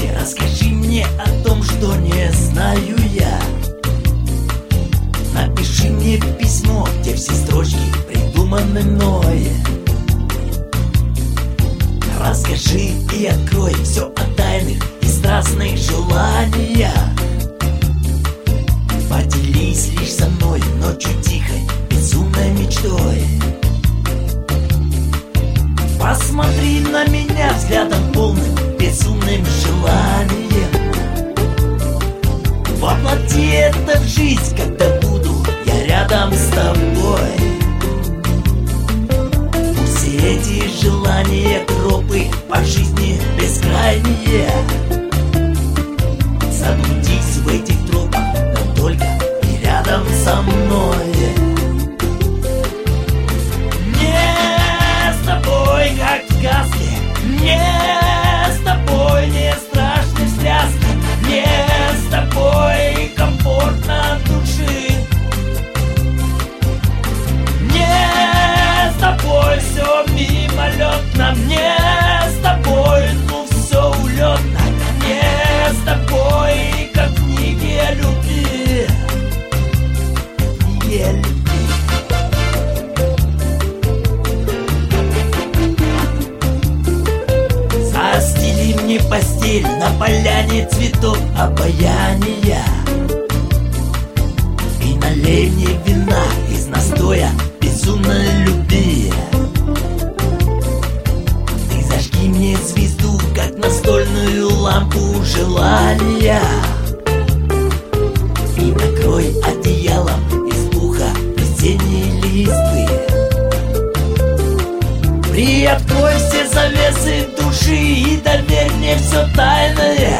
Расскажи мне о том, что не знаю я. Напиши мне письмо, где все строчки придуманы мной. Расскажи и открой все о тайных и страстных желаниях. Поделись лишь со мной ночью тихой, безумной мечтой. Посмотри на меня взглядом полным, безумным желанием. Воплоти это в жизнь, когда буду я рядом с тобой. Пусть все эти желания, тропы по жизни бескрайние, заблудись в этих тропах, но только не рядом со мной. Мне с тобой как в сказке, мне с тобой не страшны встряски, мне с тобой комфортно души. Мне с тобой все мимолетно, мне с тобой ну все улетно, мне с тобой как в книге о любви, книге о любви. Застели мне постель на поляне цветов обаяния и налей мне вина из настоя безумной любви. Ты зажги мне звезду, как настольную лампу желания, и накрой одеялом из пуха весенние листы. Приоткрой все завесы души и доверь мне все тайное.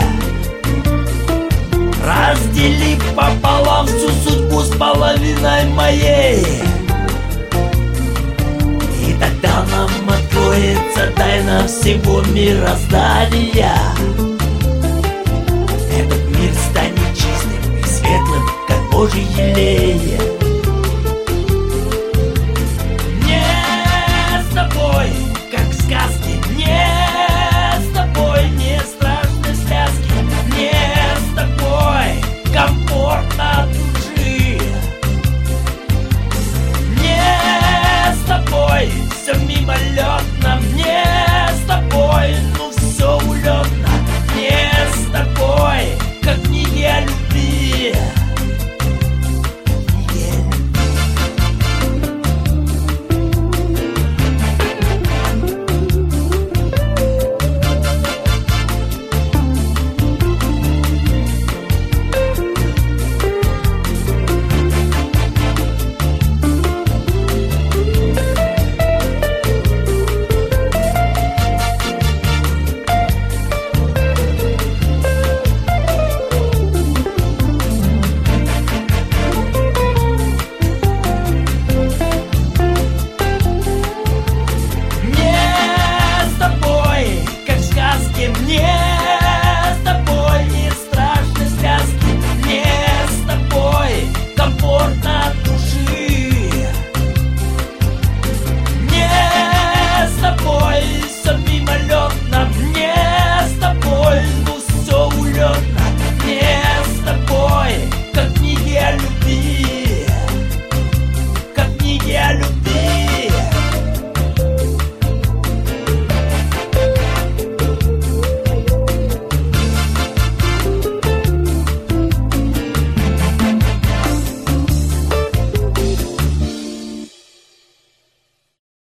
Раздели пополам всю судьбу с половиной моей, и тогда нам откроется тайна всего мироздания.